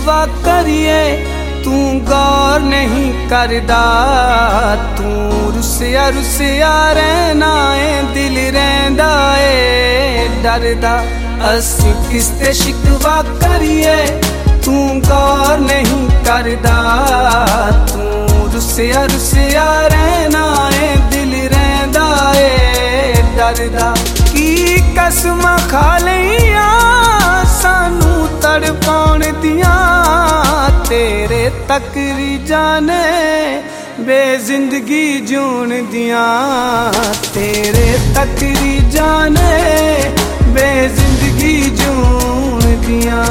शिकवा करिए तू गौर नहीं करदा। तू रुसिया रुसिया रहना है दिल रहंदा है डरदा। असी किसते शिकवा करिए तू गौर नहीं करदा। तू रुसिया रुसिया रहना है दिल रहंदा है डरदा। की कसम खा लिया सानू तड़पाउण दियां तेरे तकरी जाने बेजिंदगी जून दियां। तेरे तकरी जाने बेजिंदगी जून दियां।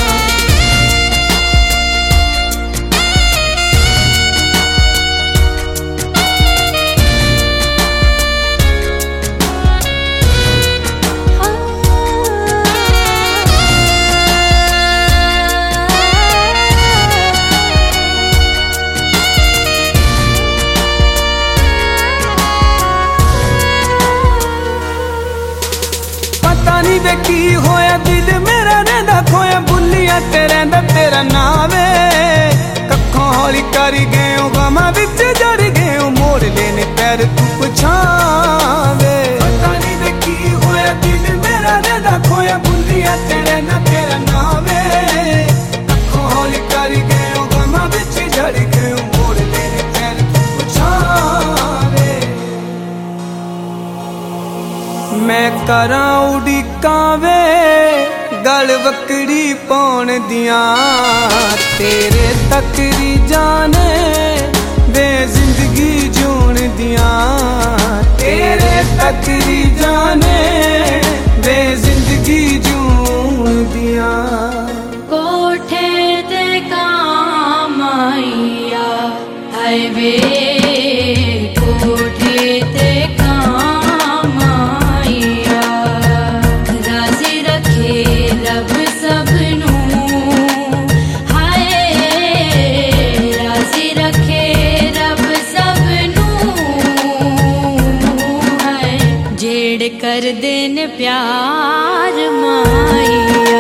वे की होया दिल मेरा रहंदा खोया बुलिया ते रहंदा तेरा नाम है। कखों हौली कर गए हो गमा विच जड़ गए हो मोड़ लेने पैर तू पछावे। पता नहीं वे की होया दिल मेरा रहंदा खोया बुलिया ते रहंदा तेरा नाम है। कखों हौली कर गए हो गमा विच जड़ गए हो मोड़ लेने पैर तू पछावे। मैं करा उड़ीकां वे गल वकड़ी पाउण दियां तेरे तकरी जाने वे जिंदगी जूण दियां। तेरे तकरी जाने वे जिंदगी जूण दियां। कोठे ते काम आईया हाय वे कोठे ते काम आईया। राजी रखे रब सबनू हाय राजी रखे रब सबनू हाय। जेड़ कर देन प्यार माईया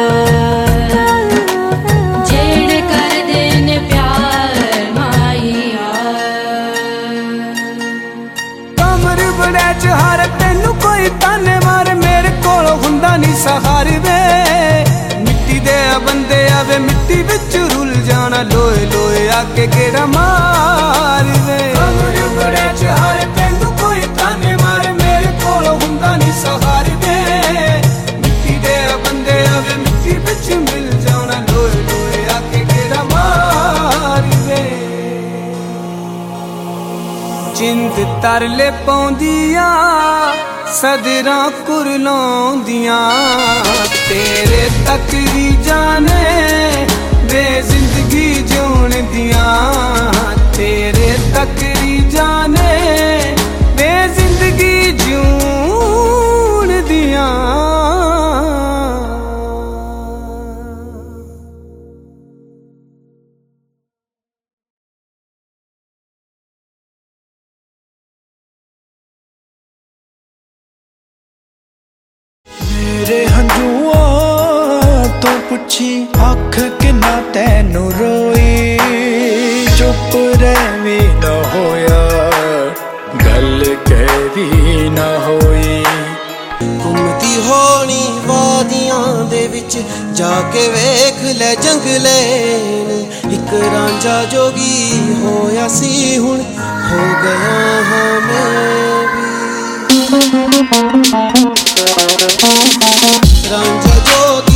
जेड़ कर देन प्यार माईया। कमर बड़े चहार तेनू कोई ताने मार मेरे कोल हुंदा नहीं सहार वे। मिट्टी दे बंदे आवे मिट्टी विच रुल जाना लोए लोए आके गेड़ा मार वे। कमर बड़े चहार तेनू कोई ताने मार मेरे कोल हुंदा नहीं सहार वे। मिट्टी दे बंदे आवे मिट्टी विच मिल जाना लोए लोए आके गेड़ा मार वे। जिंद तरले पौंदियां सदरां कुरलाउंदियां तेरे तकरी जाने वे जिंदगी जूण दियां। तेरे तकरी जाने वे जिंदगी जूण दियां। मेरे हंझुआं तो पुछी अख किन्ना तैनू रोई। चुप रहवी ना होया गल कहवी ना होई। घुमदी होनी वादियां दे विच जाके वेख ले जंगले। इक रांझा जोगी होया सी हुण हो गया हाँ मैं भी। रांझा जो